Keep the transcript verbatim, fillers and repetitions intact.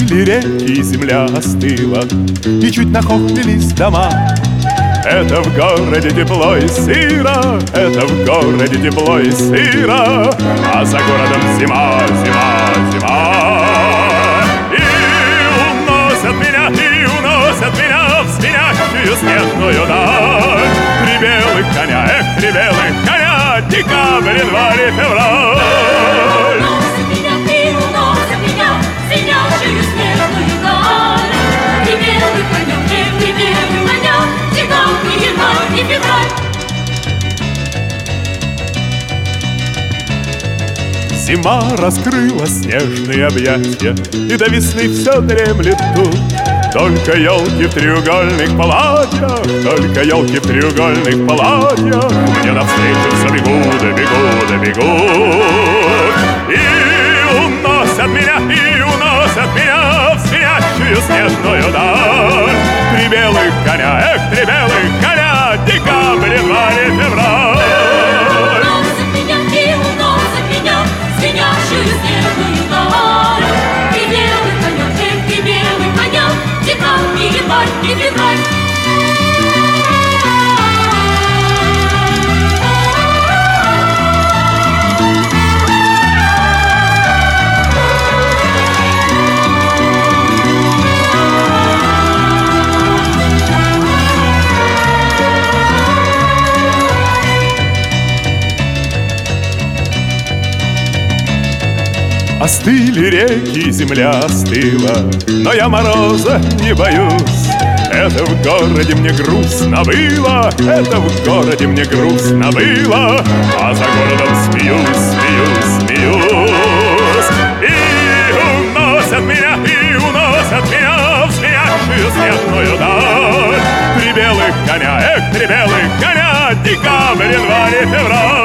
Остыли реки, и земля остыла, и чуть нахохлились дома. Это в городе тепло и сыро, это в городе тепло и сыро, а за городом зима, зима, зима. И уносят меня, и уносят меня в звенящую снежную даль. Три белых коня, эх, три белых коня, декабрь, январь и февраль. Уносят меня, и уносят меня в звенящую снежную даль. Три белых коня, эх, три белых коня, декабрь, январь и февраль. Зима раскрыла снежные объятия, и до весны все дремлет тут. Только елки в треугольных платьях, только елки в треугольных платьях мне навстречу все бегут, да бегут, да бегут. И уносят меня, и уносят меня в звенящую снежную даль. Три белых коня, эх, три белых коня, декабрь, январь и февраль. Уносят меня, и уносят меня в звенящую снежную даль. Три белых коня, эх, три белых коня, декабрь, январь и февраль. Остыли реки, земля остыла, но я мороза не боюсь. Это в городе мне грустно было, это в городе мне грустно было, а за городом смеюсь, смеюсь, смеюсь. И уносят меня, и уносят меня в звенящую снежную даль. Три белых коня, эх, три белых коня, декабрь, январь и февраль.